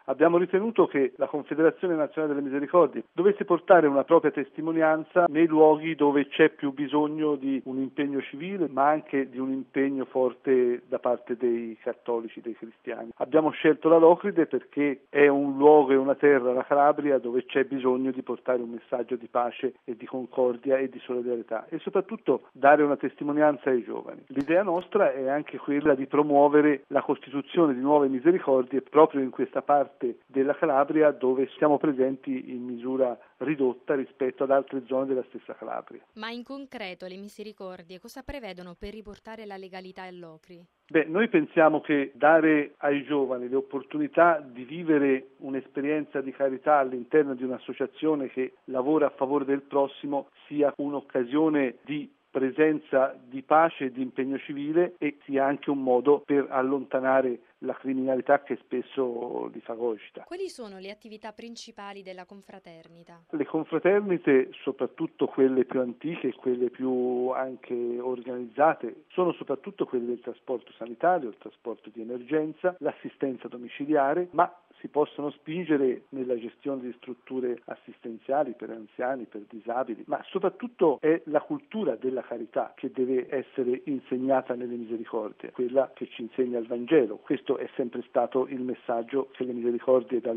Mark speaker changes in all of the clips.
Speaker 1: Abbiamo ritenuto che la Confederazione Nazionale delle Misericordie dovesse portare una propria testimonianza nei luoghi dove c'è più bisogno di un impegno civile, ma anche di un impegno forte da parte dei cattolici, dei cristiani. Abbiamo scelto la Locride perché è un luogo e una terra, la Calabria, dove c'è bisogno di portare un messaggio di pace e di concordia e di solidarietà e soprattutto dare una testimonianza ai giovani. L'idea nostra è anche quella di promuovere la costituzione di nuove misericordie proprio in questa parte della Calabria dove siamo presenti in misura ridotta rispetto ad altre zone della stessa Calabria.
Speaker 2: Ma in concreto le misericordie cosa prevedono per riportare la legalità all'Ocri?
Speaker 1: Noi pensiamo che dare ai giovani le opportunità di vivere un'esperienza di carità all'interno di un'associazione che lavora a favore del prossimo sia un'occasione di presenza di pace e di impegno civile e sia anche un modo per allontanare la criminalità che spesso li fagocita.
Speaker 2: Quali sono le attività principali della confraternita?
Speaker 1: Le confraternite, soprattutto quelle più antiche e quelle più anche organizzate, sono soprattutto quelle del trasporto sanitario, il trasporto di emergenza, l'assistenza domiciliare, ma si possono spingere nella gestione di strutture assistenziali per anziani, per disabili, ma soprattutto è la cultura della carità che deve essere insegnata nelle misericordie, quella che ci insegna il Vangelo. Questo è sempre stato il messaggio che le misericordie dal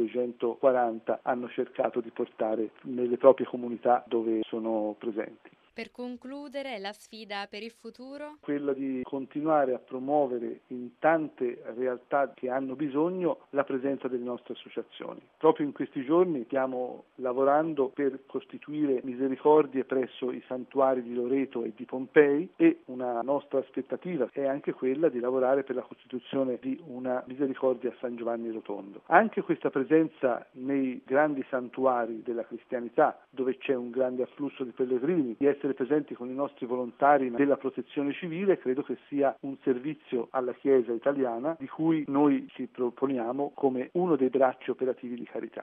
Speaker 1: 1240 hanno cercato di portare nelle proprie comunità dove sono presenti.
Speaker 2: Per concludere, la sfida per il futuro?
Speaker 1: Quella di continuare a promuovere in tante realtà che hanno bisogno la presenza delle nostre associazioni. Proprio in questi giorni stiamo lavorando per costituire misericordie presso i santuari di Loreto e di Pompei e una nostra aspettativa è anche quella di lavorare per la costituzione di una misericordia a San Giovanni Rotondo. Anche questa presenza nei grandi santuari della cristianità, dove c'è un grande afflusso di pellegrini, di essere presenti con i nostri volontari della protezione civile, credo che sia un servizio alla Chiesa italiana di cui noi ci proponiamo come uno dei bracci operativi di carità.